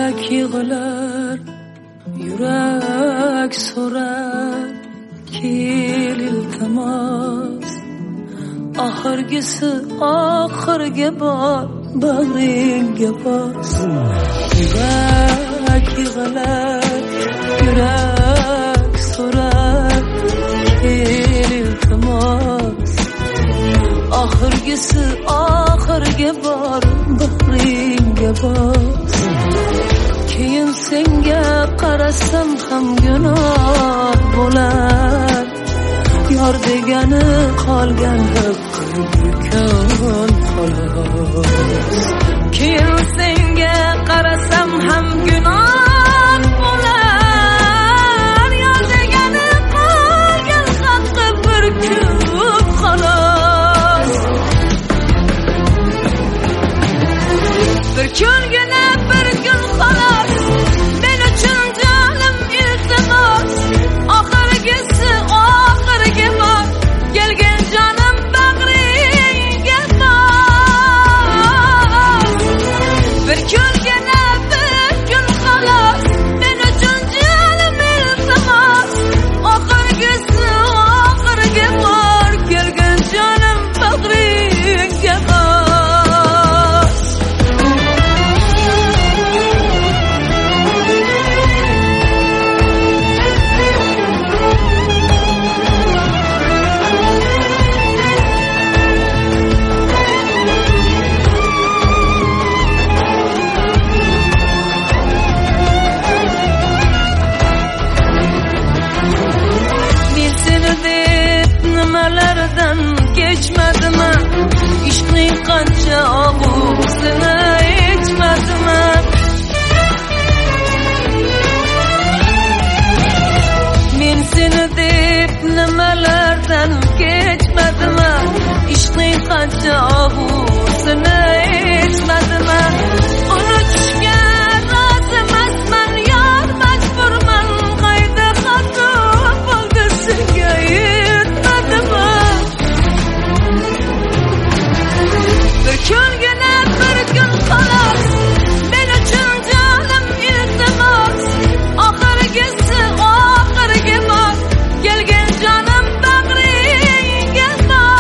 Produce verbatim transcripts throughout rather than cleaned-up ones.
Yurak yig'lar, yurak so'rar, kel iltimos. Oxirgisi oxirga bor, bag'ringga bos. Yurak yig'lar, yurak so'rar, kel iltimos. Oxirgisi oxirga bor, bag'ringga bos. Keyin senga qarasam ham gunoh bo'lar. Yor degani qolgan haqqim xolos. Keyin senga qarasam ham gunoh bo'lar. Yor degani qolgan haqqim bir kun xolos. Bir kungina bir kun xolos. Men uchun jonim iltimos. Oxirgisi oxirga bor. Kelgan jonim bag'ringga bos. Bir kungina bir kun xolos. Men uchun jonim iltimos. Oxirgisi oxirga bor. Kelgan jonim bag'ringga bos. Nimalardan kechmadimmi? Ishqning qancha og'usini ichmadimmi? Men seni deb nimalardan kechmadimmi? Ishqning qancha og'usini ichmadimmi? Unutishga rozi emasman, yor majburman. Qayda xato bo'ldi senga? Bir kungina bir kun xolos. Men uchun jonim iltimos. Oxirgisi oxirga bor. Kelgan jonim bag'ringga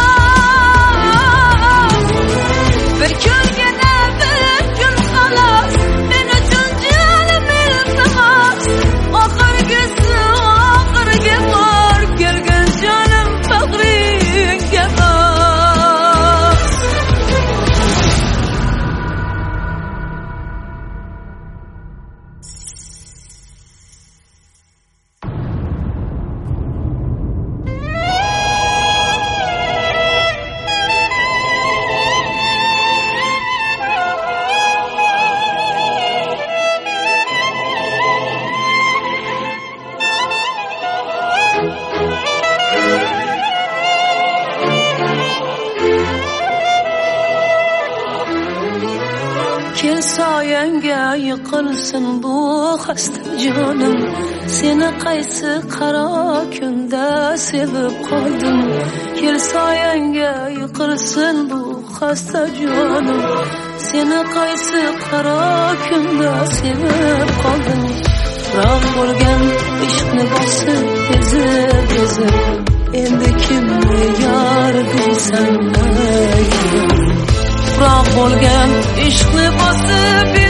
bos. Bir kungina bir kun xolos. Men uchun jonim iltimos. Oxirgisi oxirga bor. Kelgan jonim bag'ringga bos. Kel soyangga yiqilsin bu xasta jonim. Seni qaysi qaro kunda sevib qoldim. Kel soyangga yiqilsin bu xasta jonim. Seni qaysi qaro kunda sevib qoldim. Firoq bo'lgan ishqni bosib ezib ezib. Endi kimni yor deysan? Firoq bo'lgan ishqni bosib